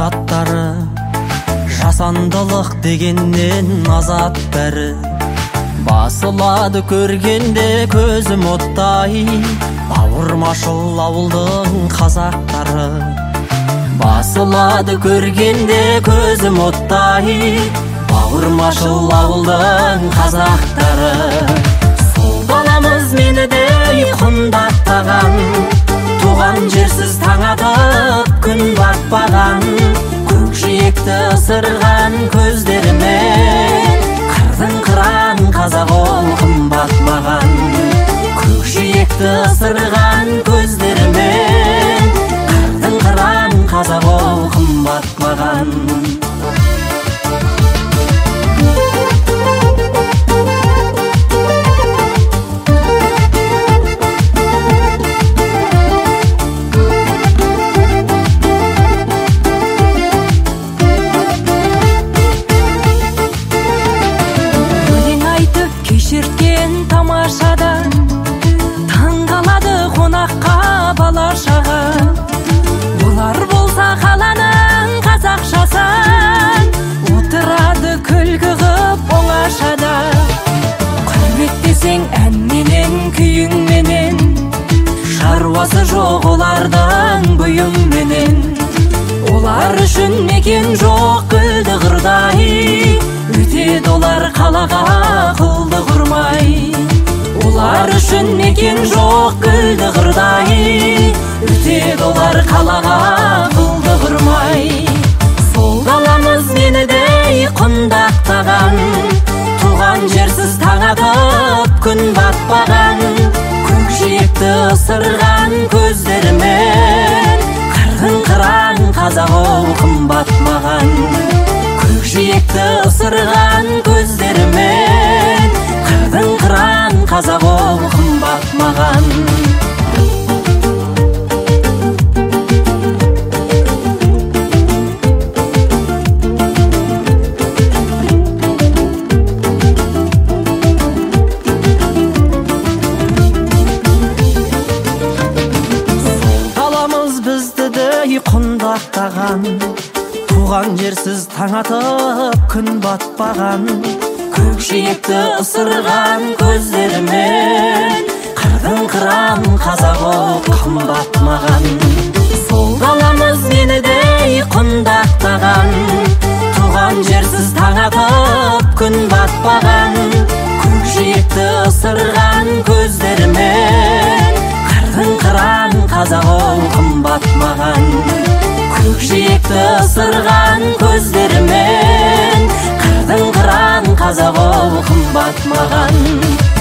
заттары, жасандылық дегеннен азат бәрі. Басылады көргенде көзім оттай, бауырмашыл ауылдың қазақтары. Басылады көргенде көзім оттай, бауырмашыл ауылдың қазақтары. Сол баламыз мені де құндақтаған, туған жерсіз таң атып күн батпаған. Көкжиекті ысырған көздерімен, қырдың қыран қазақ ол қымбат маған. Көкжиекті ысырған көздерімен, қырдың қыран қазақ ол қымбат маған. Тамашада таңғалады қонаққа бала-шаға. Олар болса қаланың қазақшасын, отырады күлкі қып оңашада. Құрметтесең әнменен күйіңменен, шаруасы жоқ олардың бұйымменен. Олар үшін мекен жоқ гүлді қырдай, өтеді олар қалаға қылды құрмай. Олар үшін мекен жоқ гүлді қырдай, өтеді олар қалаға қылды құрмай. Сол қаламыз мені де құндақтаған, туған жерсіз таң атып күн батпаған. Көкжиекті ысырған көздерімен, қырдың қыран қазақ ол қымбат маған. Көкжиекті ысырған көздерімен, қырдың қыран қазақ ол қымбат маған. Қаламыз бізді де құндақтаған, туған жерсіз таң атып күн батпаған. Көкжиекті ысырған көздерімен, қырдың қыран қазақ ол қымбат маған. Сол қаламыз мені де құндақтаған, туған жерсіз таң атып күн батпаған. Көкжиекті ысырған көздерімен, қырдың қыран қазақ ол қымбат маған. Көкжиекті ысырған көздерімен, қырдың қыран қазақ ол қымбат маған.